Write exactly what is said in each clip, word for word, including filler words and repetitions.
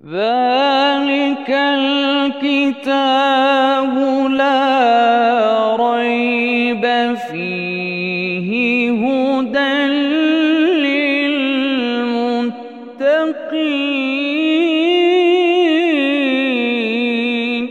ذلك الكتاب لا ريب فيه هدى للمتقين.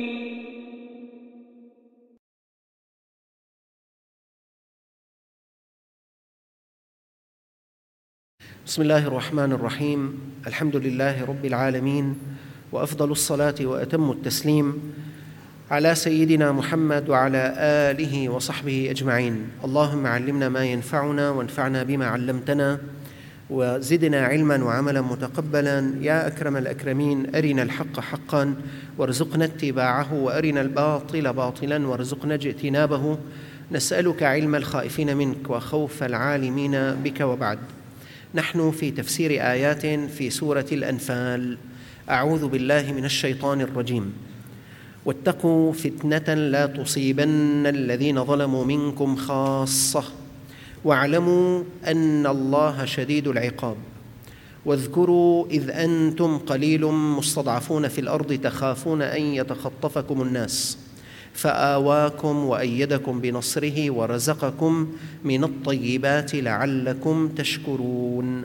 بسم الله الرحمن الرحيم. الحمد لله رب العالمين، وأفضل الصلاة وأتم التسليم على سيدنا محمد وعلى آله وصحبه أجمعين. اللهم علمنا ما ينفعنا وانفعنا بما علمتنا وزدنا علما وعملا متقبلا يا أكرم الأكرمين. أرنا الحق حقا وارزقنا اتباعه، وأرنا الباطل باطلا وارزقنا اجتنابه. نسألك علم الخائفين منك وخوف العالمين بك. وبعد، نحن في تفسير آيات في سورة الأنفال. أعوذ بالله من الشيطان الرجيم. واتقوا فتنة لا تصيبن الذين ظلموا منكم خاصة واعلموا أن الله شديد العقاب. واذكروا إذ أنتم قليل مستضعفون في الأرض تخافون أن يتخطفكم الناس فآواكم وأيدكم بنصره ورزقكم من الطيبات لعلكم تشكرون.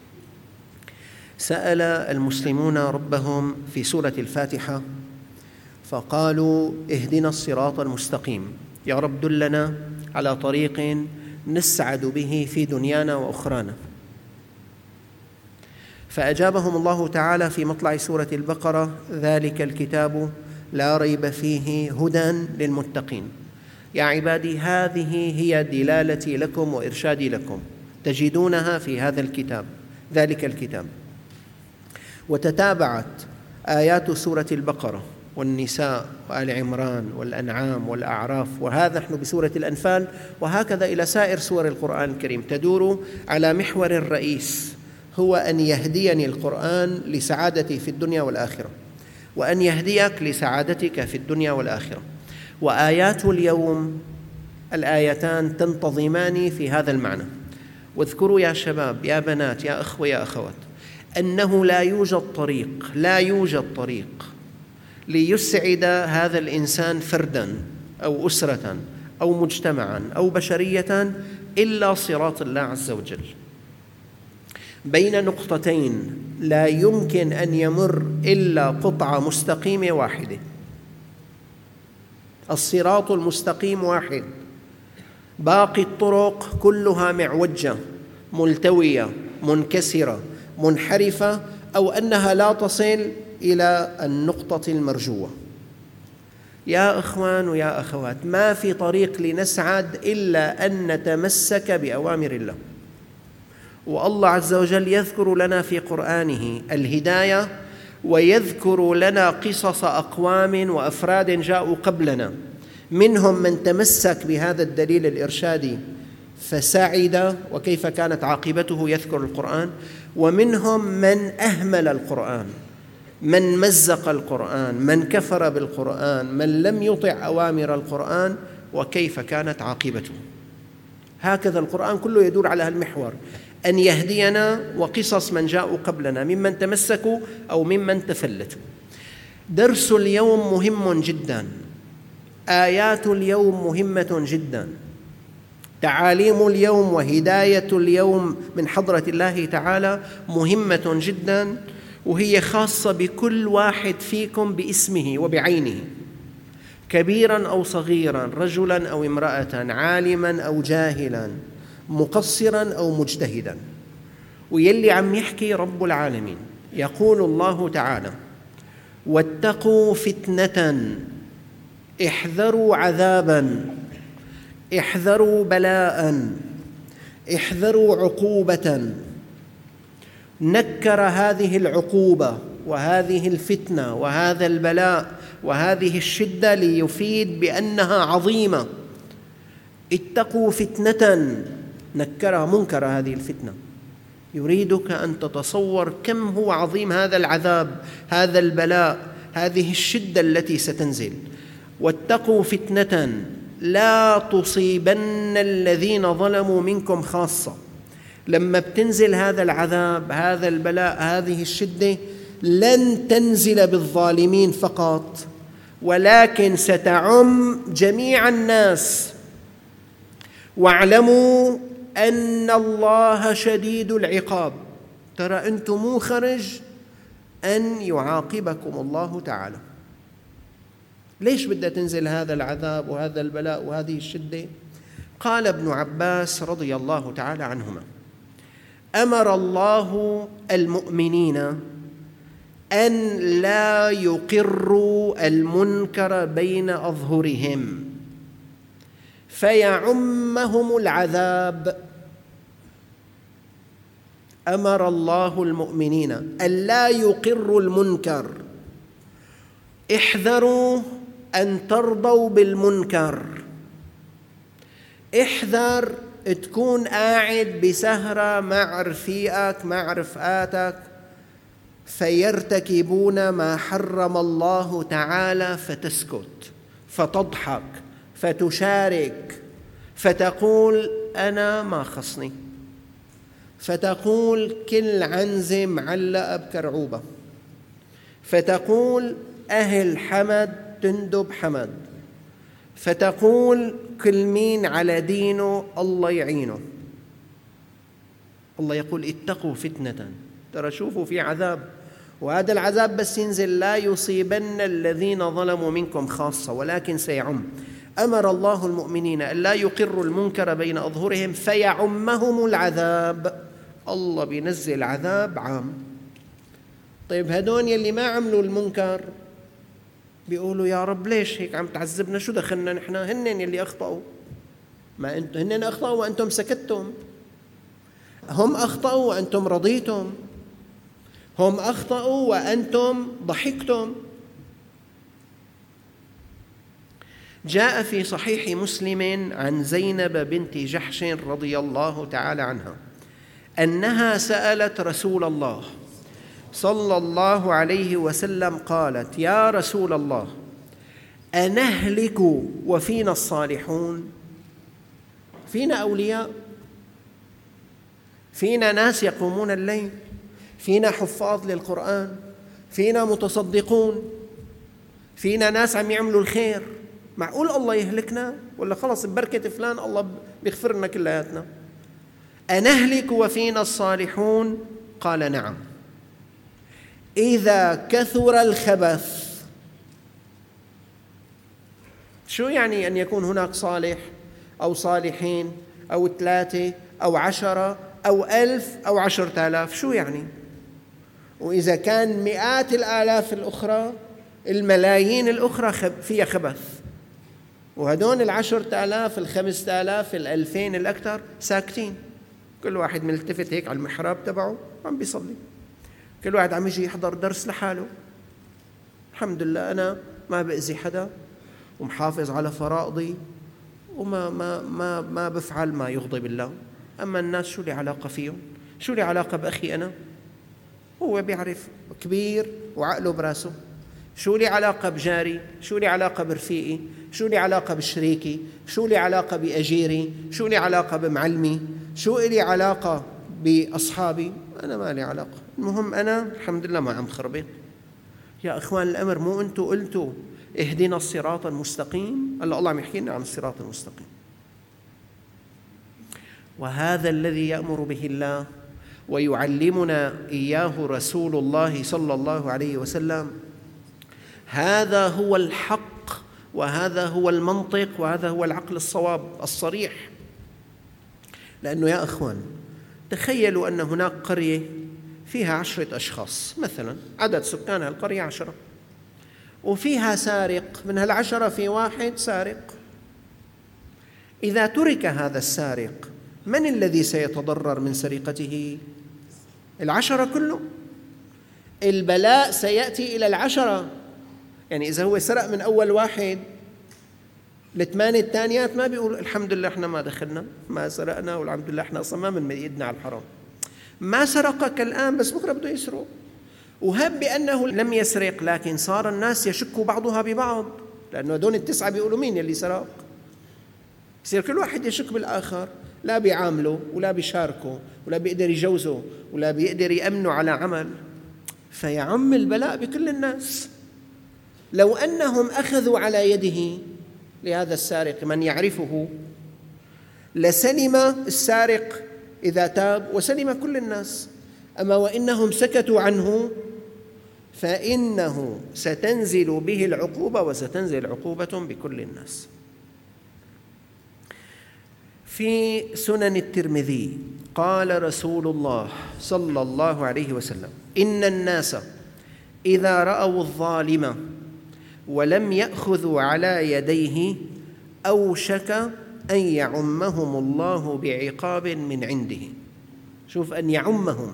سأل المسلمون ربهم في سورة الفاتحة فقالوا: اهدنا الصراط المستقيم، يا رب دلنا على طريق نسعد به في دنيانا وأخرانا. فأجابهم الله تعالى في مطلع سورة البقرة: ذلك الكتاب لا ريب فيه هدى للمتقين. يا عبادي، هذه هي دلالتي لكم وإرشادي لكم، تجدونها في هذا الكتاب، ذلك الكتاب. وتتابعت آيات سورة البقرة والنساء وآل عمران والأنعام والأعراف، وهذا نحن بسورة الأنفال، وهكذا إلى سائر سور القرآن الكريم، تدور على محور رئيس، هو أن يهديني القرآن لسعادتي في الدنيا والآخرة، وأن يهديك لسعادتك في الدنيا والآخرة. وآيات اليوم الآيتان تنتظمان في هذا المعنى. واذكروا يا شباب، يا بنات، يا أخوة، يا أخوات، أنه لا يوجد طريق لا يوجد طريق ليسعد هذا الإنسان فرداً أو أسرة أو مجتمعاً أو بشرية إلا صراط الله عز وجل. بين نقطتين لا يمكن أن يمر إلا قطعة مستقيمة واحدة. الصراط المستقيم واحد، باقي الطرق كلها معوجة ملتوية منكسرة منحرفة، أو أنها لا تصل إلى النقطة المرجوة. يا إخوان ويا أخوات، ما في طريق لنسعد إلا أن نتمسك بأوامر الله. والله عز وجل يذكر لنا في قرآنه الهداية، ويذكر لنا قصص أقوام وأفراد جاءوا قبلنا، منهم من تمسك بهذا الدليل الإرشادي فسعد وكيف كانت عاقبته، يذكر القرآن، ومنهم من أهمل القرآن، من مزق القرآن، من كفر بالقرآن، من لم يطع أوامر القرآن وكيف كانت عاقبته. هكذا القرآن كله يدور على هالمحور، أن يهدينا وقصص من جاءوا قبلنا ممن تمسكوا أو ممن تفلتوا. درس اليوم مهم جدا، آيات اليوم مهمة جدا، تعاليم اليوم وهداية اليوم من حضرة الله تعالى مهمة جدا، وهي خاصة بكل واحد فيكم باسمه وبعينه، كبيرا أو صغيرا، رجلا أو امرأة، عالما أو جاهلا، مقصرا أو مجتهدا. ويلي عم يحكي رب العالمين، يقول الله تعالى: واتقوا فتنة، احذروا عذابا، احذروا بلاء، احذروا عقوبة. نكر هذه العقوبة وهذه الفتنة وهذا البلاء وهذه الشدة ليفيد بأنها عظيمة. اتقوا فتنة، نكرها منكر هذه الفتنة، يريدك أن تتصور كم هو عظيم هذا العذاب، هذا البلاء، هذه الشدة التي ستنزل. واتقوا فتنة لا تصيبن الذين ظلموا منكم خاصة. لما بتنزل هذا العذاب، هذا البلاء، هذه الشدة، لن تنزل بالظالمين فقط، ولكن ستعم جميع الناس. واعلموا أن الله شديد العقاب. ترى أنتم مو خرج أن يعاقبكم الله تعالى. ليش بدها تنزل هذا العذاب وهذا البلاء وهذه الشدة؟ قال ابن عباس رضي الله تعالى عنهما: أمر الله المؤمنين أن لا يقروا المنكر بين أظهرهم فيعمهم العذاب. أمر الله المؤمنين أن لا يقروا المنكر. احذروا أن ترضوا بالمنكر. احذر تكون قاعد بسهرة مع رفيقك مع رفقاتك فيرتكبون ما حرم الله تعالى فتسكت، فتضحك، فتشارك، فتقول أنا ما خصني، فتقول كل عنزة معلقة بكرعوبة، فتقول أهل حمد تندب حمد، فتقول كل مين على دينه الله يعينه. الله يقول اتقوا فتنة، ترى شوفوا في عذاب، وهذا العذاب بس ينزل لا يصيبن الذين ظلموا منكم خاصة ولكن سيعم. أمر الله المؤمنين أن لا يقروا المنكر بين أظهرهم فيعمهم العذاب. الله بينزل عذاب عام. طيب هدول يلي ما عملوا المنكر بيقولوا يا رب ليش هيك عم تعذبنا؟ شو دخلنا نحن؟ هن يلي أخطأوا، ما أنتم هن أخطأوا وأنتم سكتتم. هم أخطأوا وأنتم رضيتم. هم أخطأوا وأنتم ضحكتم. جاء في صحيح مسلم عن زينب بنت جحش رضي الله تعالى عنها أنها سألت رسول الله صلى الله عليه وسلم قالت: يا رسول الله، أنهلك وفينا الصالحون؟ فينا أولياء، فينا ناس يقومون الليل، فينا حفاظ للقرآن، فينا متصدقون، فينا ناس عم يعملوا الخير. معقول الله يهلكنا؟ ولا خلص ببركة فلان الله بيغفر لنا كلياتنا؟ أنهلك وفينا الصالحون؟ قال: نعم، إذا كثر الخبث. شو يعني أن يكون هناك صالح أو صالحين أو ثلاثة أو عشرة أو ألف أو عشرة آلاف؟ شو يعني؟ وإذا كان مئات الآلاف الأخرى، الملايين الأخرى فيها خبث، وهدون العشرة آلاف الخمسة آلاف الألفين الأكثر ساكتين، كل واحد ملتفت هيك على المحراب تبعه عم بيصلي، كل واحد عم يجي يحضر درس لحاله. الحمد لله أنا ما بأذي حدا ومحافظ على فرائضي وما ما ما ما بفعل ما يغضب الله. أما الناس شو لي علاقة فيهم؟ شو لي علاقة بأخي أنا؟ هو بيعرف كبير وعقله براسه. شو لي علاقة بجاري؟ شو لي علاقة برفيقي؟ شو لي علاقة بشريكي؟ شو لي علاقة بأجيري؟ شو لي علاقة بمعلمي؟ شو لي علاقة بأصحابي؟ أنا ما لي علاقة. المهم أنا الحمد لله ما عم خربط. يا إخوان الأمر مو أنتوا قلتوا اهدنا الصراط المستقيم؟ هلا الله عم يحكي لنا عن الصراط المستقيم، وهذا الذي يأمر به الله ويعلمنا إياه رسول الله صلى الله عليه وسلم. هذا هو الحق، وهذا هو المنطق، وهذا هو العقل الصواب الصريح. لأنه يا أخوان تخيلوا أن هناك قرية فيها عشرة أشخاص مثلا، عدد سكان القرية عشرة، وفيها سارق، من هالعشرة في واحد سارق. إذا ترك هذا السارق من الذي سيتضرر من سرقته؟ العشرة كلهم. البلاء سيأتي إلى العشرة. يعني إذا هو سرق من أول واحد، الثمانية الثانيات ما بيقولوا الحمد لله إحنا ما دخلنا ما سرقنا والحمد لله إحنا أصلا ما من إيدنا على الحرام، ما سرقك الآن بس بكرة بده يسرق. وهب بأنه لم يسرق، لكن صار الناس يشكوا بعضها ببعض، لأنه دون التسعة بيقولوا مين يلي سرق. يصير كل واحد يشك بالآخر، لا بيعامله ولا بيشاركه ولا بيقدر يجوزه ولا بيقدر يأمنه على عمل. فيعم البلاء بكل الناس. لو أنهم أخذوا على يده لهذا السارق من يعرفه لسلم السارق إذا تاب وسلم كل الناس، أما وإنهم سكتوا عنه فإنه ستنزل به العقوبة وستنزل عقوبة بكل الناس. في سنن الترمذي قال رسول الله صلى الله عليه وسلم: إن الناس إذا رأوا الظالم ولم يأخذوا على يديه أوشك أن يعمهم الله بعقاب من عنده. شوف، أن يعمهم.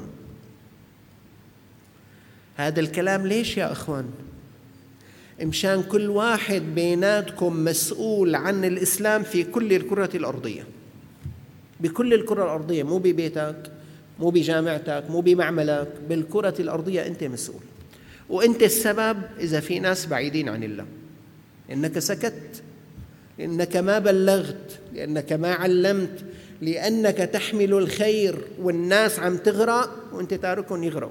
هذا الكلام ليش يا أخوان؟ مشان كل واحد بيناتكم مسؤول عن الإسلام في كل الكرة الأرضية، بكل الكرة الأرضية، مو ببيتك، مو بجامعتك، مو بمعملك، بالكرة الأرضية أنت مسؤول. وأنت السبب إذا في ناس بعيدين عن الله، لأنك سكت، لأنك ما بلغت، لأنك ما علمت، لأنك تحمل الخير والناس عم تغرق وأنت تاركهم يغرقوا.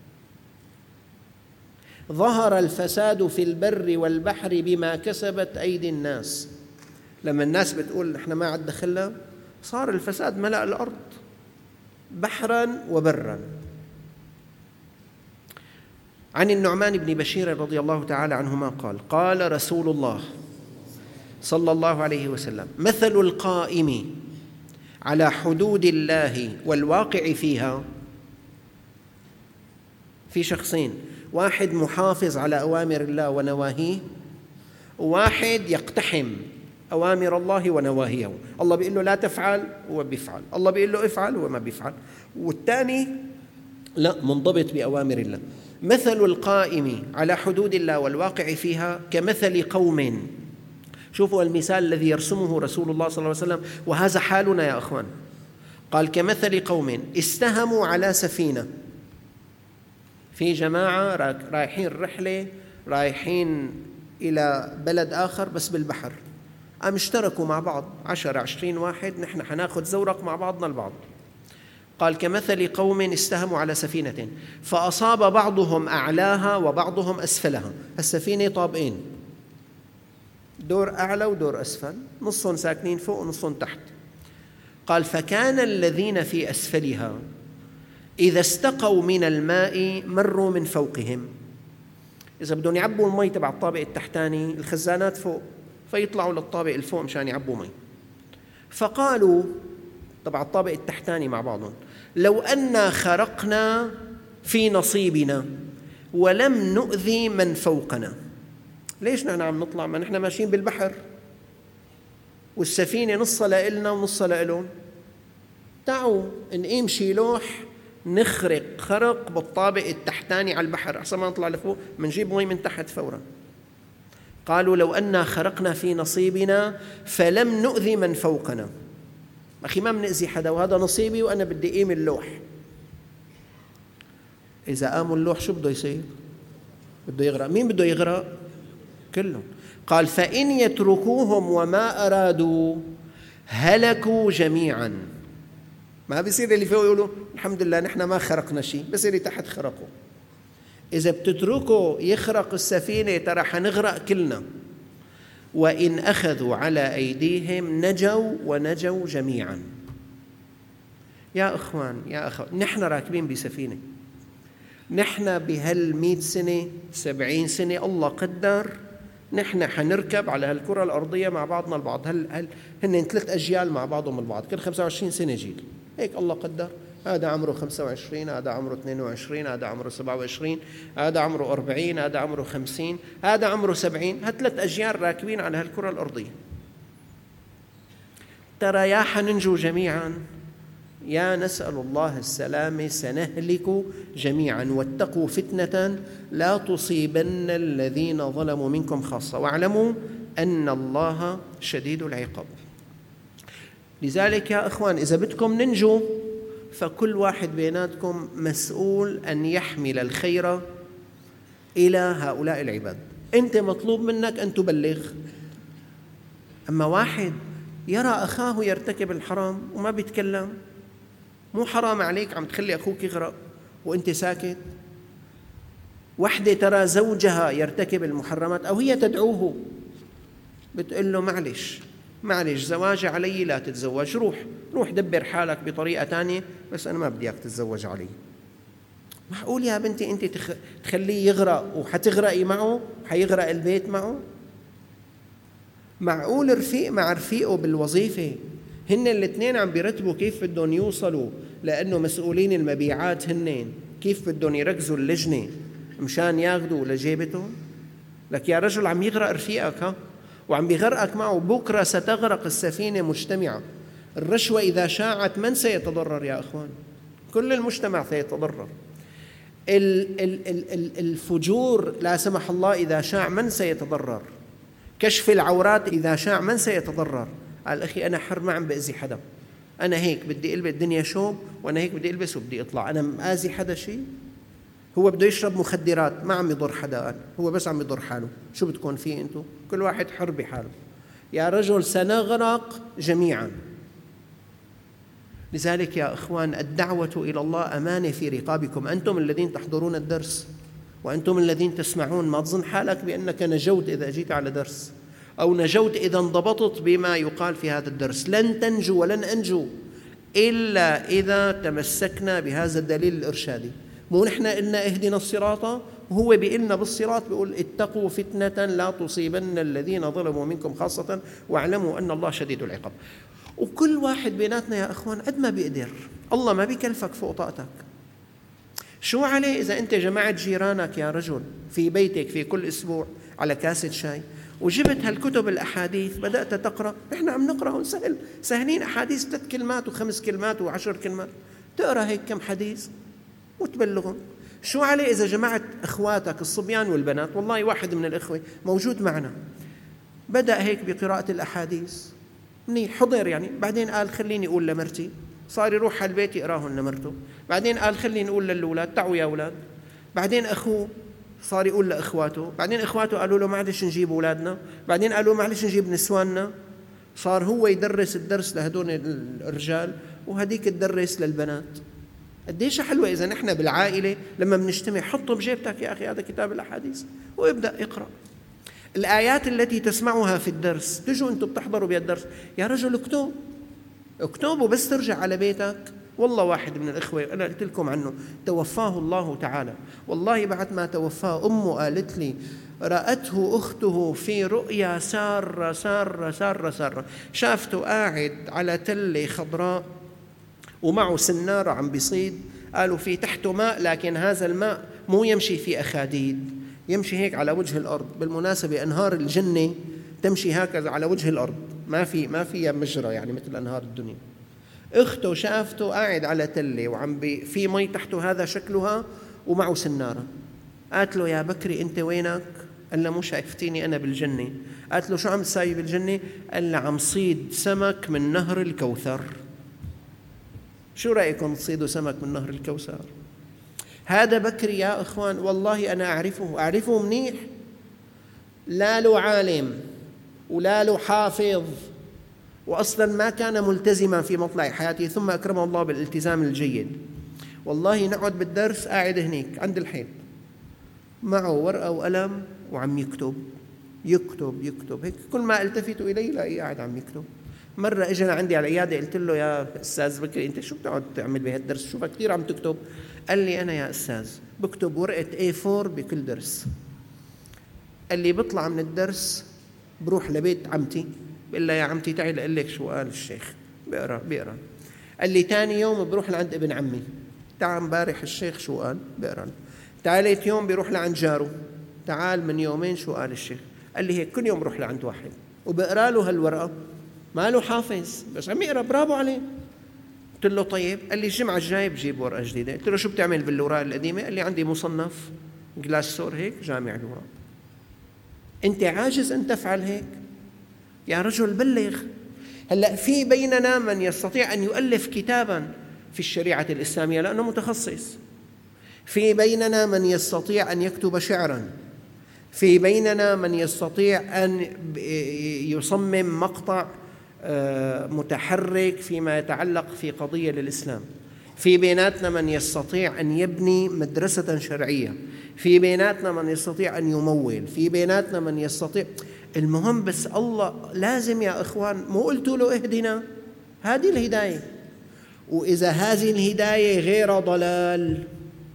ظهر الفساد في البر والبحر بما كسبت أيدي الناس. لما الناس بتقول نحن ما عاد دخلنا، صار الفساد ملأ الأرض بحرا وبرا. عن النعمان بن بشير رضي الله تعالى عنهما قال: قال رسول الله صلى الله عليه وسلم: مثل القائم على حدود الله والواقع فيها. في شخصين، واحد محافظ على أوامر الله ونواهيه، وواحد يقتحم أوامر الله ونواهيه. الله بيقول له لا تفعل هو بيفعل، الله بيقول له افعل هو ما بيفعل، والثاني لا، منضبط بأوامر الله. مثل القائم على حدود الله والواقع فيها كمثل قوم. شوفوا المثال الذي يرسمه رسول الله صلى الله عليه وسلم، وهذا حالنا يا أخوان. قال: كمثل قوم استهموا على سفينة. في جماعة رايحين رحلة، رايحين إلى بلد آخر بس بالبحر، قام اشتركوا مع بعض عشرة عشرين واحد، نحن حناخد زورق مع بعضنا البعض. قال: كمثل قوم استهموا على سفينة فأصاب بعضهم أعلاها وبعضهم أسفلها. السفينة طابقين، دور أعلى ودور أسفل، نصهم ساكنين فوق ونصهم تحت. قال: فكان الذين في أسفلها إذا استقوا من الماء مروا من فوقهم. إذا بدهم يعبوا المي تبع الطابق التحتاني، الخزانات فوق، فيطلعوا للطابق الفوق مشان يعبوا مي. فقالوا تبع الطابق التحتاني مع بعضهم: لو أننا خرقنا في نصيبنا ولم نؤذي من فوقنا. ليش نحن عم نطلع؟ ما نحن ماشيين بالبحر والسفينة نصها لإلنا ونصها لإلهم. تعوا نقيم شي لوح نخرق خرق بالطابق التحتاني على البحر، أحسن ما نطلع لفوق منجيب مي من تحت فورا. قالوا: لو أننا خرقنا في نصيبنا فلم نؤذي من فوقنا. أخي ما بنأذي حدا، وهذا نصيبي وأنا بدي قيم اللوح. إذا قاموا اللوح شو بده يصير؟ بده يغرق. مين بده يغرق؟ كلهم. قال: فإن يتركوهم وما أرادوا هلكوا جميعا. ما بيصير اللي فوق يقولوا الحمد لله نحن ما خرقنا شيء، بس اللي تحت خرقوا. إذا بتتركوا يخرق السفينة ترى حنغرق كلنا. وإن أخذوا على أيديهم نجوا ونجوا جميعا. يا أخوان يا أخوان، نحن راكبين بسفينة، نحن بهالمئة سنة سبعين سنة الله قدر نحن حنركب على هالكرة الأرضية مع بعضنا البعض. هل هل هن ثلاث أجيال مع بعضهم البعض، كل خمسة وعشرين سنة جيل، هيك الله قدر. هذا عمره خمسة وعشرين، هذا عمره اثنين وعشرين، هذا عمره سبعة وعشرين، هذا عمره أربعين، هذا عمره خمسين، هذا عمره سبعين. هالثلاث أجيال راكبين على هالكرة الأرضية. ترى يا حننجو جميعا يا نسأل الله السلامة سنهلك جميعا. واتقوا فتنة لا تصيبن الذين ظلموا منكم خاصة واعلموا أن الله شديد العقاب. لذلك يا أخوان، إذا بدكم ننجو فكل واحد بيناتكم مسؤول أن يحمل الخير إلى هؤلاء العباد. أنت مطلوب منك أن تبلغ. أما واحد يرى أخاه يرتكب الحرام وما بيتكلم، مو حرام عليك عم تخلي أخوك يغرق وأنت ساكت؟ وحدة ترى زوجها يرتكب المحرمات أو هي تدعوه، بتقول له معلش معلش زواج علي، لا تتزوج، روح روح دبر حالك بطريقة تانية، بس أنا ما بدي إياك تتزوج علي. معقول يا بنتي أنت تخليه يغرق وحتغرقي معه وحيغرق البيت معه؟ معقول رفيق مع رفيقه بالوظيفة هن الاثنين عم بيرتبوا كيف بدهم يوصلوا، لأنه مسؤولين المبيعات هن كيف بدهم يركزوا اللجنة مشان ياخدوا لجيبتهم؟ لك يا رجل عم يغرق رفيقك ها، وعم بيغرقك معه، بكرة ستغرق السفينة مجتمعة. الرشوة إذا شاعت من سيتضرر يا أخوان؟ كل المجتمع سيتضرر. الفجور لا سمح الله إذا شاع من سيتضرر؟ كشف العورات إذا شاع من سيتضرر؟ قال أخي أنا حر، ما عم بأذي حدا، أنا هيك بدي ألبس الدنيا شوب، وأنا هيك بدي ألبس وبدي أطلع، أنا مآذي حدا شيء؟ هو بده يشرب مخدرات ما عم يضر حدا، قال هو بس عم يضر حاله، شو بتكون فيه أنتو؟ كل واحد حر بحاله. يا رجل سنغرق جميعا. لذلك يا أخوان الدعوة إلى الله أمانة في رقابكم، أنتم الذين تحضرون الدرس وأنتم الذين تسمعون. ما تظن حالك بأنك نجوت إذا جيت على درس، أو نجوت إذا انضبطت بما يقال في هذا الدرس. لن تنجو ولن أنجو إلا إذا تمسكنا بهذا الدليل الإرشادي. مو نحن قلنا اهدنا الصراط، وهو بيقلنا بالصراط بيقول اتقوا فتنة لا تصيبن الذين ظلموا منكم خاصة واعلموا أن الله شديد العقاب. وكل واحد بيناتنا يا أخوان قد ما بيقدر، الله ما بيكلفك فوق طاقتك. شو عليه إذا أنت جمعت جيرانك يا رجل في بيتك في كل أسبوع على كاسة شاي، وجبت هالكتب الأحاديث بدأت تقرأ. إحنا عم نقرأ سهل سهلين، أحاديث ثلاث كلمات وخمس كلمات وعشر كلمات، تقرأ هيك كم حديث وتبلغهم. شو عليه إذا جمعت أخواتك الصبيان والبنات؟ والله واحد من الإخوة موجود معنا بدأ هيك بقراءة الأحاديث منيح، حضر يعني، بعدين قال خليني أقول لمرتي، صار يروح على البيت يقراهن لمرته، بعدين قال خليني أقول للأولاد تعوا يا أولاد، بعدين أخوه صار يقول لإخواته، بعدين إخواته قالوا له معلش نجيب أولادنا، بعدين قالوا معلش نجيب نسواننا، صار هو يدرس الدرس لهدول الرجال وهديك تدرس للبنات. قديش حلوة إذا نحن بالعائلة لما بنجتمع، حطه بجيبتك يا أخي هذا كتاب الأحاديث وابدأ اقرأ الآيات التي تسمعها في الدرس. تجوا أنتم بتحضروا بهالدرس يا رجل اكتب اكتب وبس ترجع على بيتك. والله واحد من الإخوة أنا قلت لكم عنه توفاه الله تعالى، والله بعد ما توفاه أمه قالت لي رأته أخته في رؤيا سارة سارة سارة سارة، شافته قاعد على تلة خضراء ومعه سنارة عم بيصيد، قالوا في تحته ماء لكن هذا الماء مو يمشي في أخاديد، يمشي هيك على وجه الأرض. بالمناسبة أنهار الجنة تمشي هكذا على وجه الأرض، ما في ما فيها مجرى يعني مثل أنهار الدنيا. أخته شافته قاعد على تلة وعم بي في مي تحته، هذا شكلها ومعه سنارة. قالت له يا بكري أنت وينك؟ قال له مو شايفتيني أنا بالجنة. قالت له شو عم تساوي بالجنة؟ قال له عم صيد سمك من نهر الكوثر. شو رأيكم تصيدوا سمك من نهر الكوثر؟ هذا بكري يا إخوان والله أنا أعرفه أعرفه منيح، لا له عالم ولا له حافظ، وأصلا ما كان ملتزما في مطلع حياته، ثم أكرمه الله بالالتزام الجيد. والله نقعد بالدرس قاعد هنيك عند الحيط معه ورقة وقلم وعم يكتب يكتب يكتب هيك، كل ما التفت إليه لاقيه قاعد عم يكتب. مرة إجا عندي على العيادة قلت له يا أستاذ بكري أنت شو بتقعد تعمل بهالدرس؟ شوفك كثير عم تكتب. قال لي أنا يا أستاذ بكتب ورقة إيه فور بكل درس. قال لي بطلع من الدرس بروح لبيت عمتي بقول لها يا عمتي تعي لأقول لك شو قال الشيخ، بقرأ بقرأ. قال لي تاني يوم بروح لعند ابن عمي، تعال امبارح الشيخ شو قال، بقرأ. ثالث يوم بيروح لعند جاره، تعال من يومين شو قال الشيخ. قال لي هيك كل يوم بروح لعند واحد وبقرأ له هالورقة، ما له حافظ بس عم يقرأ، برافو عليه. قلت له طيب. قال لي الجمعة الجاية بجيب ورقة جديدة. قلت له شو بتعمل بالأوراق القديمة؟ قال لي عندي مصنف جلاسور هيك جامع الأوراق. أنت عاجز أن تفعل هيك يا رجل، بلغ. هلأ في بيننا من يستطيع أن يؤلف كتابا في الشريعة الإسلامية لأنه متخصص، في بيننا من يستطيع أن يكتب شعرا، في بيننا من يستطيع أن يصمم مقطع متحرك فيما يتعلق في قضية للإسلام، في بيناتنا من يستطيع أن يبني مدرسة شرعية، في بيناتنا من يستطيع أن يمول، في بيناتنا من يستطيع. المهم بس الله لازم يا إخوان، مو قلتوا له اهدنا، هذه الهداية. وإذا هذه الهداية غير ضلال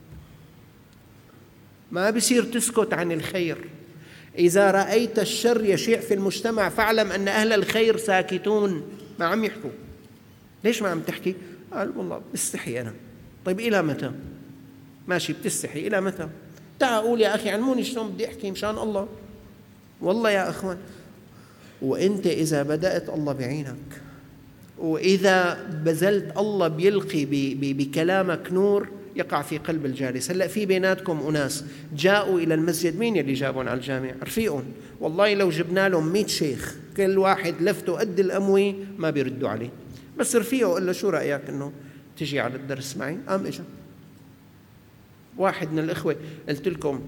ما بصير تسكت عن الخير. إذا رأيت الشر يشيع في المجتمع فاعلم أن أهل الخير ساكتون، ما عم يحكوا. ليش ما عم تحكي؟ قال والله بستحي أنا. طيب إلى متى؟ ماشي بتستحي، إلى متى؟ تعال قول يا أخي علموني شلون بدي أحكي مشان الله. والله يا أخوان، وإنت إذا بدأت الله بعينك، وإذا بذلت الله بيلقي بكلامك نور يقع في قلب الجالس. هلأ في بيناتكم أناس جاءوا إلى المسجد، مين يلي جابون على الجامع؟ رفيقهم. والله لو جبنا لهم مئة شيخ كل واحد لفته قد الأموي ما بيردوا عليه، بس رفيقه قال له شو رأيك إنه تجي على الدرس معي؟ قام إجا. واحد من الإخوة قلت لكم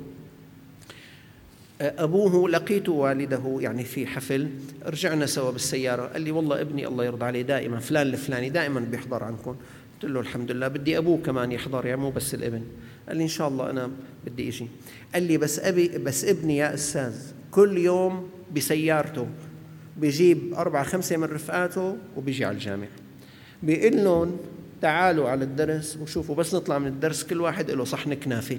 أبوه لقيت والده يعني في حفل، رجعنا سوا بالسيارة، قال لي والله ابني الله يرضى عليه دائما فلان الفلاني دائما بيحضر عنكم. قلت له الحمد لله، بدي أبوه كمان يحضر يعني مو بس الابن. قال لي إن شاء الله أنا بدي إجي. قال لي بس أبي بس ابني يا أستاذ كل يوم بسيارته بيجيب أربعة خمسة من رفقاته وبيجي على الجامع، بيقول لهم تعالوا على الدرس وشوفوا بس نطلع من الدرس كل واحد له صحن كنافة.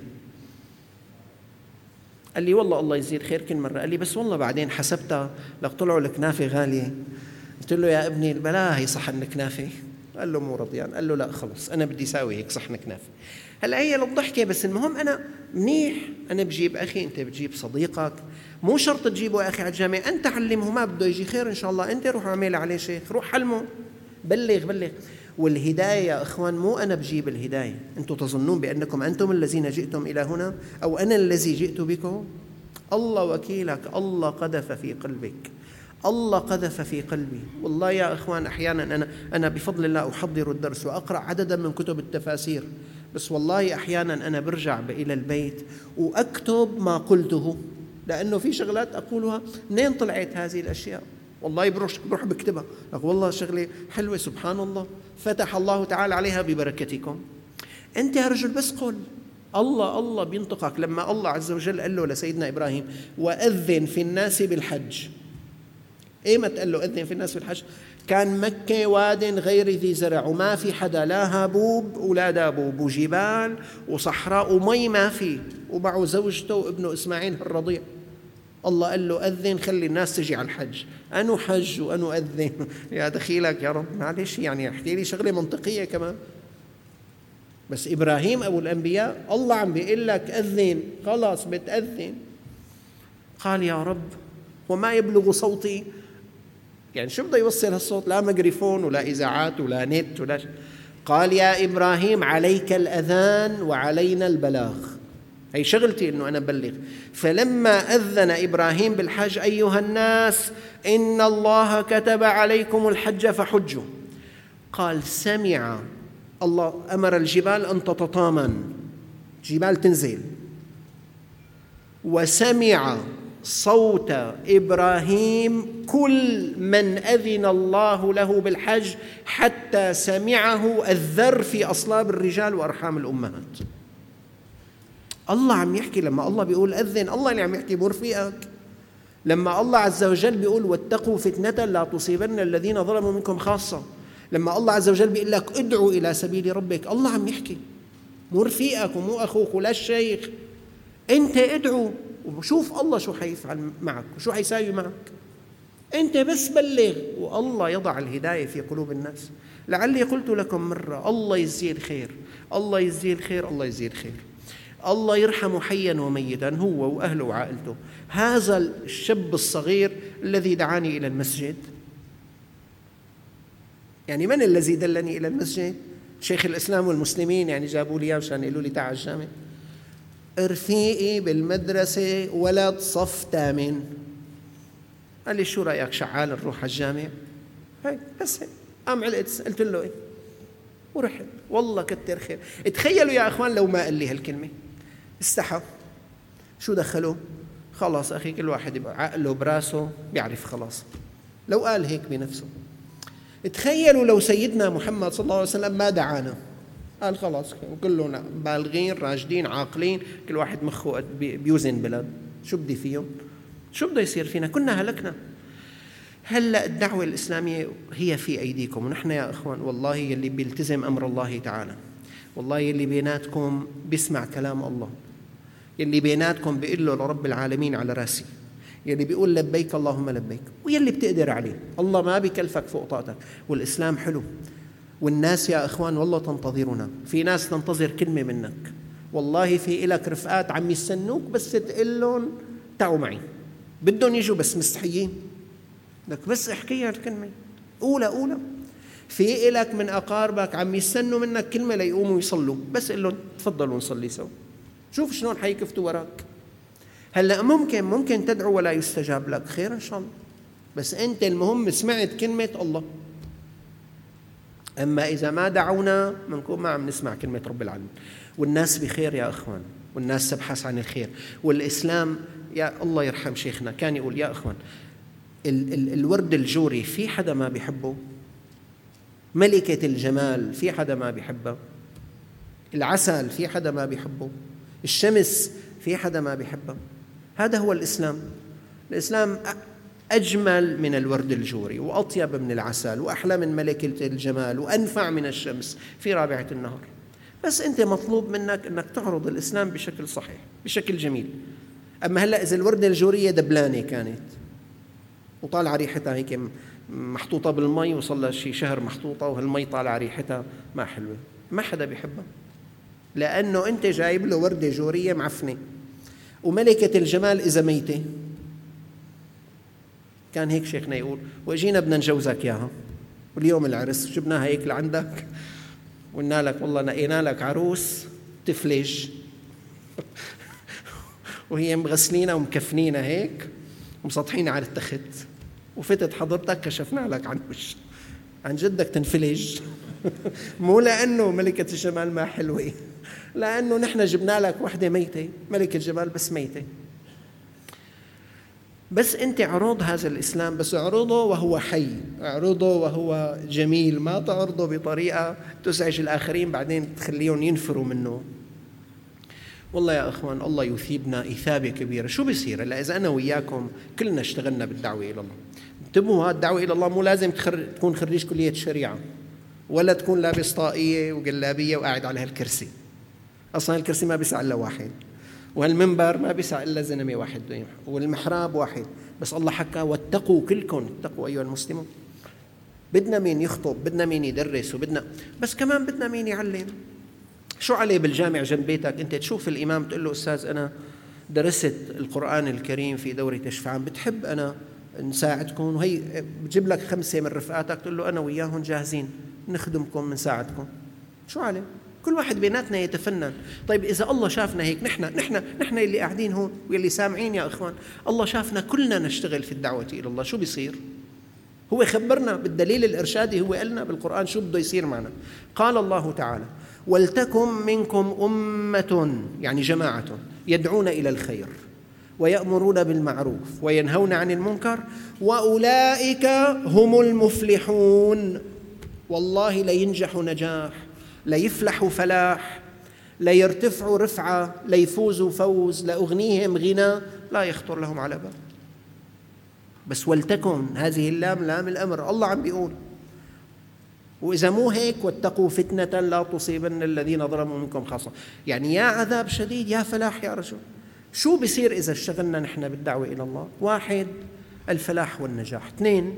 قال لي والله الله يزيد خير كل مرة. قال لي بس والله بعدين حسبتها لك طلعوا الكنافة غالية. قلت له يا ابني بلا هي صحن كنافة. قال له مو رضيان. قال له لا خلص أنا بدي ساوي هيك صحن كنافة. هلا هي للضحكة، بس المهم أنا منيح أنا بجيب أخي، أنت بتجيب صديقك، مو شرط تجيبه يا أخي على الجامع، أنت علمه ما بده يجي خير إن شاء الله، أنت روح اعمل عليه شيخ، روح حلمه، بلغ بلغ. والهداية يا أخوان مو أنا بجيب الهداية، أنتم تظنون بأنكم أنتم الذين جئتم إلى هنا أو أنا الذي جئت بكم؟ الله وكيلك، الله قذف في قلبك، الله قذف في قلبي. والله يا أخوان أحيانا أنا أنا بفضل الله أحضر الدرس وأقرأ عددا من كتب التفاسير، بس والله أحيانا أنا برجع إلى البيت وأكتب ما قلته، لأنه في شغلات أقولها منين طلعت هذه الأشياء؟ والله بروح بروح بكتبها، لك والله شغلة حلوة سبحان الله فتح الله تعالى عليها ببركتكم. أنت يا رجل بس قل، الله الله بينطقك. لما الله عز وجل قال له لسيدنا إبراهيم وأذن في الناس بالحج، إيه ما تقول له أذن في الناس بالحج؟ كان مكة واد غير ذي زرع وما في حدا، لا هابوب ولا دابوب وجبال وصحراء ومي ما في، ومعه زوجته وابنه إسماعيل الرضيع. الله قال له أذن خلي الناس تجي على الحج. أنو حج وأنو أذن يا دخيلك يا رب، معلش يعني احكي لي شغلة منطقية كمان. بس إبراهيم أبو الأنبياء الله عم بيقول لك أذن، خلاص بتأذن. قال يا رب وما يبلغ صوتي، يعني شو بده يوصل هالصوت؟ لا ميكروفون ولا إذاعات ولا نت ولا ش... قال يا إبراهيم عليك الأذان وعلينا البلاغ، هي شغلتي إنه أنا بلغ. فلما أذن إبراهيم بالحج أيها الناس إن الله كتب عليكم الحج فحجوا، قال سمع الله أمر الجبال أن تتطامن، جبال تنزل، وسمع صوت إبراهيم كل من أذن الله له بالحج حتى سمعه الذر في أصلاب الرجال وأرحام الأمهات. الله عم يحكي، لما الله بيقول أذن الله اللي عم يحكي برفيقك. لما الله عز وجل بيقول واتقوا فتنة لا تصيبن الذين ظلموا منكم خاصة، لما الله عز وجل بيقول لك ادعوا إلى سبيل ربك، الله عم يحكي، مو رفيقك ومو أخوك ولا الشيخ، أنت ادعو وشوف الله شو حيفعل معك وشو حيساوي معك. أنت بس بلغ والله يضع الهداية في قلوب الناس. لعلي قلت لكم مرة الله يجزيه الخير، الله يجزيه الخير، الله يجزيه الخير، الله يرحم حيا وميتا هو وأهله وعائلته. هذا الشاب الصغير الذي دعاني إلى المسجد، يعني من الذي دلني إلى المسجد؟ شيخ الإسلام والمسلمين، يعني جابوا لي عشان يقولوا لي تعال الجامع. رفيقي بالمدرسة ولد صف ثامن، قال لي شو رأيك شعال نروح على الجامع؟ هيك بس هيك قام علقت، قلت له إيه ورحت. والله كتر خير. تخيلوا يا أخوان لو ما قال لي هالكلمة، استحى، شو دخله؟ خلاص أخي كل واحد يبقى عقله براسه بيعرف خلاص. لو قال هيك بنفسه. تخيلوا لو سيدنا محمد صلى الله عليه وسلم ما دعانا، قال خلاص كلنا بالغين راشدين عاقلين، كل واحد مخه بيوزن بلد، شو بدي فيهم؟ شو بده يصير فينا؟ كنا هلكنا. هلأ الدعوة الإسلامية هي في أيديكم، ونحن يا أخوان والله يلي بيلتزم أمر الله تعالى، والله يلي بيناتكم بيسمع كلام الله، يلي بيناتكم بيقول له لرب العالمين على راسي، يلي بيقول لبيك اللهم لبيك، ويلي بتقدر عليه، الله ما بيكلفك فوق طاقتك. والإسلام حلو، والناس يا أخوان والله تنتظرنا، في ناس تنتظر كلمة منك، والله في إلك رفقات عم يستنوك بس تقول لهم تعوا معي، بدهم يجوا بس مستحيين، لك بس احكيها الكلمة أولى أولى. في إلك من أقاربك عم يستنوا منك كلمة ليقوموا يصلوا، بس قل لهم تفضلوا نصلي سوا، شوف شلون حيكفتوا وراك. هلأ ممكن ممكن تدعو ولا يستجاب لك، خير إن شاء الله، بس أنت المهم سمعت كلمة الله. أما إذا ما دعونا منكون ما عم نسمع كلمة رب العالمين. والناس بخير يا أخوان، والناس تبحث عن الخير. والإسلام يا الله يرحم شيخنا كان يقول يا أخوان ال- ال- الورد الجوري في حدا ما بيحبه؟ ملكة الجمال في حدا ما بيحبها؟ العسل في حدا ما بيحبه؟ الشمس في حدا ما بيحبها؟ هذا هو الإسلام. الإسلام أجمل من الورد الجوري، وأطيب من العسل، وأحلى من ملكة الجمال، وأنفع من الشمس في رابعة النهار. بس أنت مطلوب منك أنك تعرض الإسلام بشكل صحيح، بشكل جميل. أما هلأ إذا الوردة الجورية دبلانة كانت وطالعة ريحتها هيك محطوطة بالمي، وصلها شي شهر محطوطة وهالمي طالعة ريحتها ما حلوة، ما حدا بيحبها، لأنه أنت جايب له وردة جورية معفنة. وملكة الجمال إذا ميتة، كان هيك شيخنا يقول وجينا بدنا نجوزك إياها، واليوم العرس جبناها هيك لعندك وقلنا لك والله نقينا لك عروس تفلج وهي مغسلينها ومكفنينها هيك ومسطحينها على التخت، وفتت حضرتك كشفنا لك عن وش عن جدك تنفلج مو لأنه ملكة الجمال ما حلوة، لأنه نحن جبنا لك وحدة ميتة، ملكة الجمال بس ميتة. بس أنت عرض هذا الإسلام، بس عرضه وهو حي، عرضه وهو جميل، ما تعرضه بطريقة تزعج الآخرين بعدين تخليهم ينفروا منه. والله يا أخوان الله يثيبنا إثابة كبيرة. شو بيصير هلا إذا أنا وياكم كلنا اشتغلنا بالدعوة إلى الله؟ انتبهوا، الدعوة إلى الله مو لازم تخر... تكون خريج كلية الشريعة، ولا تكون لابس طاقية وجلابية وقاعد على هالكرسي، أصلا الكرسي ما بيسع إلا واحد، والمنبر ما بيسع إلا زلمة واحد، والمحراب واحد، بس الله حكى واتقوا كلكم، اتقوا أيها المسلمون. بدنا مين يخطب، بدنا مين يدرس، وبدنا بس كمان بدنا مين يعلم. شو عليه بالجامع جنب بيتك أنت تشوف الإمام تقول له أستاذ أنا درست القرآن الكريم في دورة شفعان، بتحب أنا نساعدكم، وهي بجيب لك خمسة من رفقاتك تقول له أنا وياهم جاهزين نخدمكم نساعدكم. شو عليه؟ كل واحد بيناتنا يتفنن. طيب إذا الله شافنا هيك، نحن نحن نحن اللي قاعدين هون واللي سامعين يا إخوان، الله شافنا كلنا نشتغل في الدعوة إلى الله، شو بيصير؟ هو خبرنا بالدليل الإرشادي، هو قالنا بالقرآن شو بده يصير معنا. قال الله تعالى ولتكن منكم أمة، يعني جماعة، يدعون إلى الخير ويأمرون بالمعروف وينهون عن المنكر وأولئك هم المفلحون. والله لينجحوا نجاح، ليفلحوا فلاح، ليرتفعوا رفعة، ليفوزوا فوز، لأغنيهم غنى لا يخطر لهم على بال. بس ولتكن هذه اللام لام الأمر، الله عم بيقول. وإذا مو هيك واتقوا فتنة لا تصيبن الذين ظلموا منكم خاصة، يعني يا عذاب شديد يا فلاح يا رجل. شو بيصير إذا اشتغلنا نحن بالدعوة إلى الله؟ واحد الفلاح والنجاح، اثنين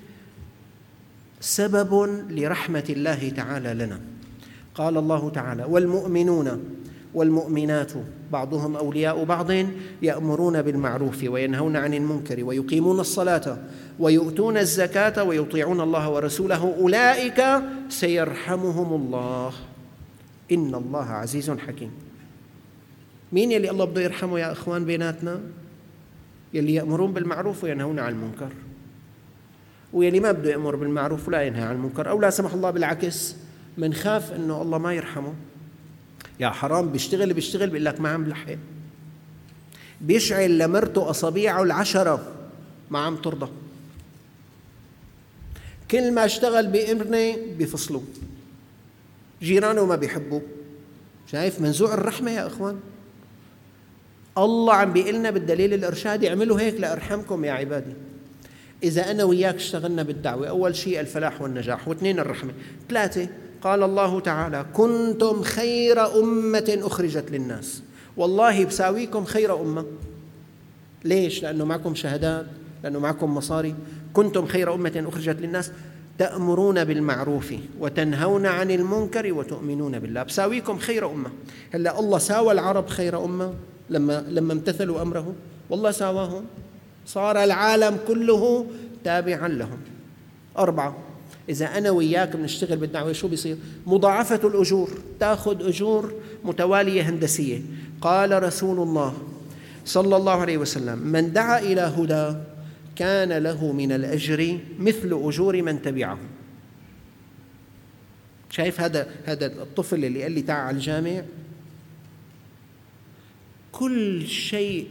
سبب لرحمة الله تعالى لنا. قال الله تعالى والمؤمنون والمؤمنات بعضهم أولياء بعض يأمرون بالمعروف وينهون عن المنكر ويقيمون الصلاة ويؤتون الزكاة ويطيعون الله ورسوله أولئك سيرحمهم الله إن الله عزيز حكيم. مين يلي الله بده يرحمه يا إخوان بيناتنا؟ يلي يأمرون بالمعروف وينهون عن المنكر، ويلي ما بده يأمر بالمعروف ولا ينهى عن المنكر، أو لا سمح الله بالعكس منخاف إنه الله ما يرحمه. يا حرام بيشتغل بيشتغل بيقول لك ما عم بلحق، بيشعل لمرته أصابيعه العشرة ما عم ترضى، كل ما اشتغل بإمرنة بيفصلوا. جيرانه ما بيحبوه. شايف منزوع الرحمة يا إخوان؟ الله عم بيقلنا بالدليل الإرشادي اعملوا هيك لأرحمكم يا عبادي. إذا أنا وياك اشتغلنا بالدعوة، أول شيء الفلاح والنجاح، واثنين الرحمة، ثلاثة قال الله تعالى كنتم خير أمة أخرجت للناس. والله بساويكم خير أمة. ليش؟ لأنه معكم شهادات، لأنه معكم مصاري. كنتم خير أمة أخرجت للناس تأمرون بالمعروف وتنهون عن المنكر وتؤمنون بالله. بساويكم خير أمة. هلا الله ساوى العرب خير أمة لما لما امتثلوا أمره، والله ساواهم، صار العالم كله تابعا لهم. أربعة، إذا أنا وياك بنشتغل بالدعوة شو بيصير؟ مضاعفة الأجور، تأخذ أجور متوالية هندسية. قال رسول الله صلى الله عليه وسلم من دعا إلى هدى كان له من الأجر مثل أجور من تبعه. شايف هذا هذا الطفل اللي قال لي تعال على الجامع، كل شيء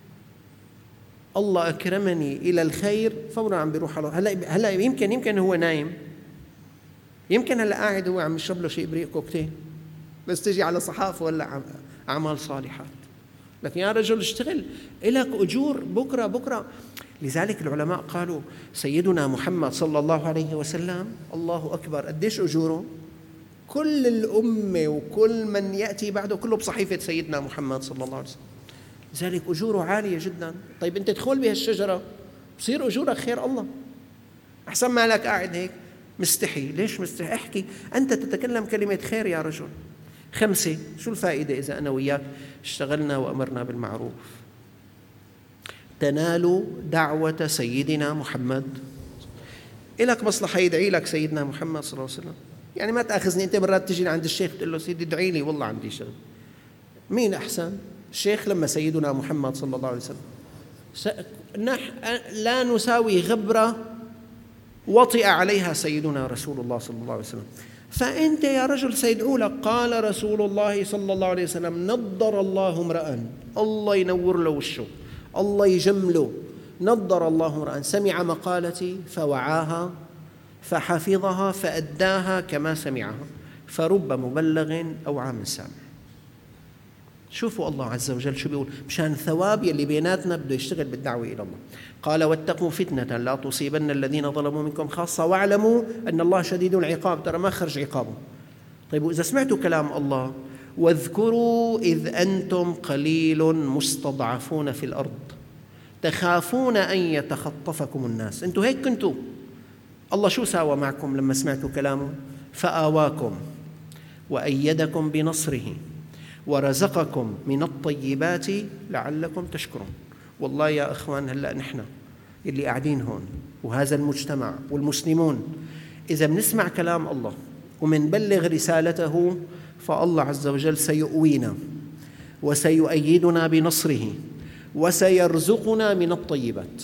الله أكرمني إلى الخير فورا عم بيروح على هلا هلا يمكن يمكن هو نايم، يمكن هلا قاعد هو عم يشرب له شيء بريق كوكتيل، بس تجي على صحافة ولا أعمال صالحات. لكن يا رجل اشتغل، إلك أجور بكرة بكرة. لذلك العلماء قالوا سيدنا محمد صلى الله عليه وسلم الله أكبر، قديش أجوره؟ كل الأمة وكل من يأتي بعده كله بصحيفة سيدنا محمد صلى الله عليه وسلم. لذلك أجوره عالية جدا. طيب أنت تدخل بهالشجرة بصير أجورك خير الله، أحسن ما لك قاعد هيك مستحي. ليش مستحي؟ احكي، أنت تتكلم كلمة خير يا رجل. خمسة، شو الفائدة إذا أنا وياك اشتغلنا وأمرنا بالمعروف؟ تنال دعوة سيدنا محمد. إلك مصلحة يدعي لك سيدنا محمد صلى الله عليه وسلم. يعني ما تأخذني أنت مرات تجي عند الشيخ تقول له سيدي ادعي لي والله عندي شغل. مين أحسن؟ الشيخ لما سيدنا محمد صلى الله عليه وسلم؟ نحن لا نساوي غبرة وطئ عليها سيدنا رسول الله صلى الله عليه وسلم. فأنت يا رجل سيدعو لك. قال رسول الله صلى الله عليه وسلم نضر الله امرأ، الله ينور له وشه، الله يجمله. نضر الله امرأ سمع مقالتي فوعاها فحفظها فأداها كما سمعها فرب مبلغ أو عام سامع. شوفوا الله عز وجل شو بيقول مشان ثواب يلي بيناتنا بده يشتغل بالدعوة إلى الله. قال واتقوا فتنة لا تصيبن الذين ظلموا منكم خاصة واعلموا أن الله شديد العقاب. ترى ما خرج عقابه. طيب وإذا سمعتوا كلام الله واذكروا إذ أنتم قليل مستضعفون في الأرض تخافون أن يتخطفكم الناس. أنتوا هيك كنتوا، الله شو ساوى معكم لما سمعتوا كلامه؟ فآواكم وأيدكم بنصره ورزقكم من الطيبات لعلكم تشكرون. والله يا أخوان هلأ نحن اللي قاعدين هون وهذا المجتمع والمسلمون إذا بنسمع كلام الله ومنبلغ رسالته فالله عز وجل سيؤوينا وسيؤيدنا بنصره وسيرزقنا من الطيبات.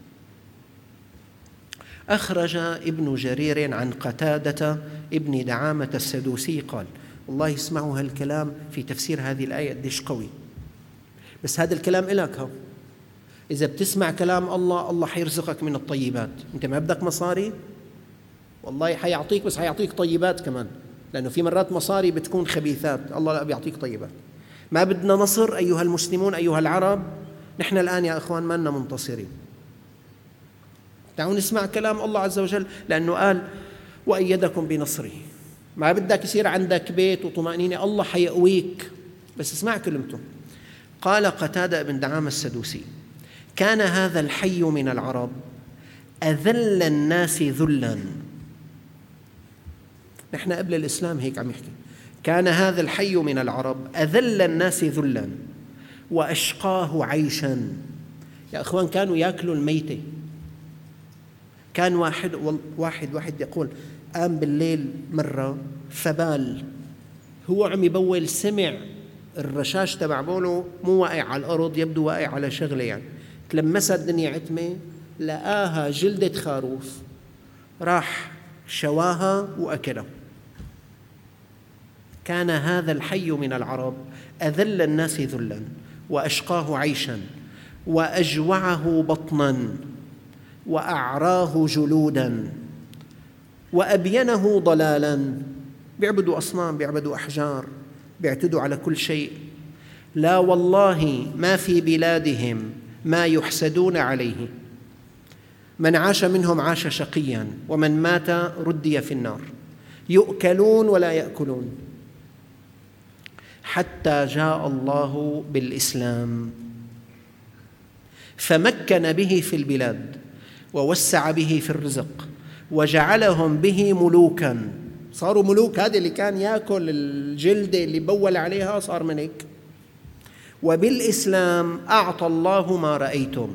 أخرج ابن جرير عن قتادة ابن دعامة السدوسي قال، والله اسمعوا هالكلام في تفسير هذه الآية قديش قوي، بس هذا الكلام إلك هو. إذا بتسمع كلام الله الله حيرزقك من الطيبات. أنت ما بدك مصاري، والله حيعطيك، بس حيعطيك طيبات كمان، لأنه في مرات مصاري بتكون خبيثات، الله لا بيعطيك طيبات. ما بدنا نصر أيها المسلمون أيها العرب، نحن الآن يا أخوان ما لنا منتصرين. تعالوا نسمع كلام الله عز وجل، لأنه قال وأيدكم بنصره. ما بدك يصير عندك بيت وطمأنينة، الله حيقويك، بس اسمع كلمته. قال قتادة بن دعامة السدوسي كان هذا الحي من العرب أذل الناس ذلاً. نحن قبل الإسلام هيك عم يحكي. كان هذا الحي من العرب أذل الناس ذلاً وأشقاه عيشاً. يا أخوان كانوا يأكلوا الميتة. كان واحد واحد واحد يقول قام بالليل مرة فبال، هو عم يبول سمع الرشاش تبع بوله مو واقع على الأرض، يبدو واقع على شغلة، يعني تلمسها الدنيا عتمة، لقاها جلدة خروف، راح شواها وأكلها. كان هذا الحي من العرب أذل الناس ذلاً وأشقاه عيشاً وأجوعه بطناً وأعراه جلوداً وأبينه ضلالاً بيعبدوا أصنام، بيعبدوا أحجار، بيعتدوا على كل شيء. لا والله ما في بلادهم ما يحسدون عليه. من عاش منهم عاش شقيا، ومن مات ردي في النار. يؤكلون ولا يأكلون، حتى جاء الله بالإسلام فمكن به في البلاد ووسع به في الرزق وجعلهم به ملوكا، صاروا ملوك. هذا اللي كان يأكل الجلدة اللي بول عليها صار ملك. وبالإسلام أعطى الله ما رأيتم،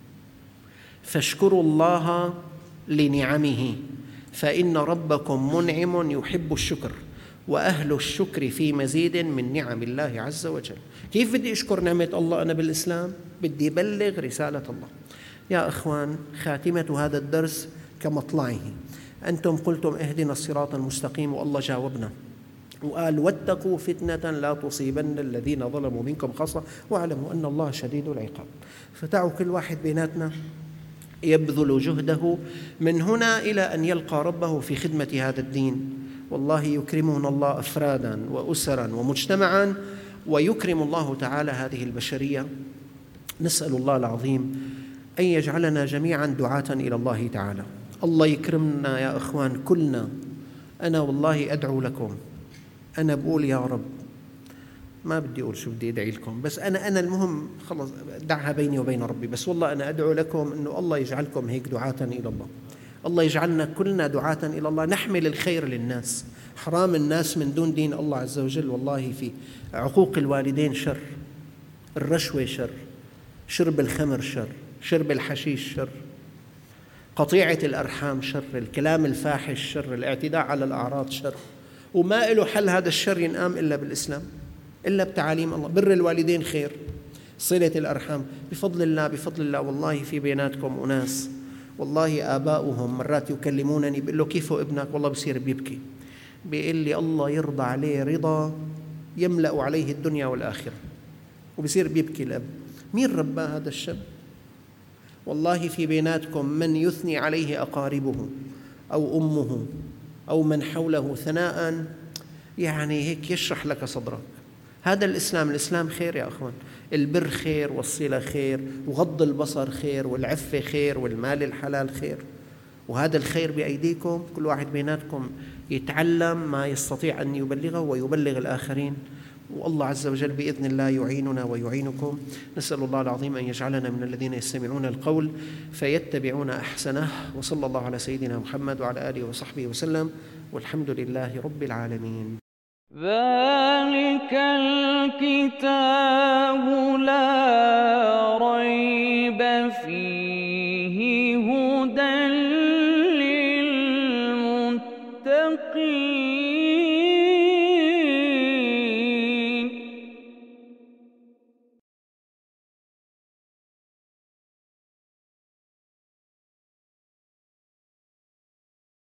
فاشكروا الله لنعمه، فإن ربكم منعم يحب الشكر، وأهل الشكر في مزيد من نعم الله عز وجل. كيف بدي أشكر نعمة الله أنا بالإسلام؟ بدي أبلغ رسالة الله. يا أخوان، خاتمة هذا الدرس كمطلعه. أنتم قلتم اهدنا الصراط المستقيم، والله جاوبنا وقال واتقوا فتنة لا تصيبن الذين ظلموا منكم خاصة واعلموا أن الله شديد العقاب. فتعوا كل واحد بيناتنا يبذل جهده من هنا إلى أن يلقى ربه في خدمة هذا الدين. والله يكرمنا الله أفرادا وأسرا ومجتمعا، ويكرم الله تعالى هذه البشرية. نسأل الله العظيم أن يجعلنا جميعا دعاة إلى الله تعالى. الله يكرمنا يا أخوان كلنا. أنا والله أدعو لكم، أنا بقول يا رب، ما بدي أقول شو بدي أدعي لكم، بس أنا أنا المهم خلص دعها بيني وبين ربي. بس والله أنا أدعو لكم أنه الله يجعلكم هيك دعاة إلى الله. الله يجعلنا كلنا دعاة إلى الله، نحمل الخير للناس. حرام الناس من دون دين الله عز وجل. والله في عقوق الوالدين شر، الرشوة شر، شرب الخمر شر، شرب الحشيش شر، قطيعة الأرحام شر، الكلام الفاحش شر، الاعتداء على الأعراض شر. وما له حل هذا الشر ينقام إلا بالإسلام، إلا بتعاليم الله. بر الوالدين خير، صلة الأرحام بفضل الله بفضل الله. والله في بيناتكم أناس والله آباؤهم مرات يكلمونني بيقول له كيفه ابنك؟ والله بصير بيبكي، بيقول لي الله يرضى عليه رضا يملأ عليه الدنيا والآخرة، وبصير بيبكي الأب. مين ربى هذا الشاب؟ والله في بيناتكم من يثني عليه أقاربه أو أمه أو من حوله ثناء يعني هيك يشرح لك صدرك. هذا الإسلام. الإسلام خير يا أخوان، البر خير، والصلة خير، وغض البصر خير، والعفة خير، والمال الحلال خير. وهذا الخير بأيديكم. كل واحد بيناتكم يتعلم ما يستطيع أن يبلغه ويبلغ الآخرين، والله عز وجل بإذن الله يعيننا ويعينكم. نسأل الله العظيم أن يجعلنا من الذين يستمعون القول فيتبعون أحسنه. وصلى الله على سيدنا محمد وعلى آله وصحبه وسلم، والحمد لله رب العالمين. ذلك الكتاب لا ريب فيه هدى للمتقين.